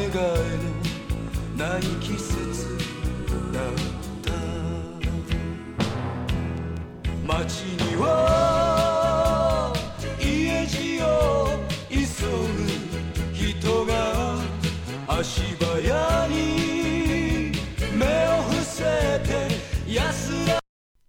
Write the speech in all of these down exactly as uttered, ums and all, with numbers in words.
えのない季節だった街には家路を急ぐ人が足早に目を伏せて安ら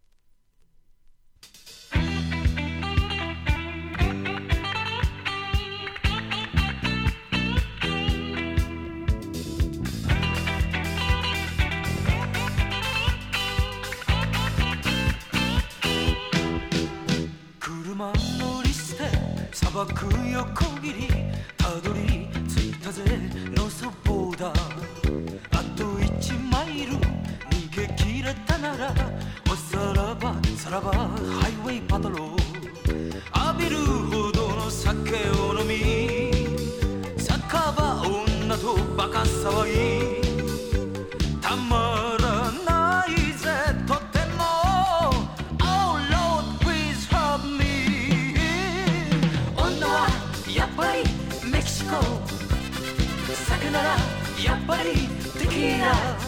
車乗り捨て砂漠横切りたどり着いたぜノースボーダーあといちマイル逃げ切れたならおさらばさらばハイウェイパトロー浴びるほどの酒を飲み酒場女とバカ騒ぎたまらないぜとても Oh Lord please help me 女はやっぱりメキシコ酒ならやっぱりテキーラ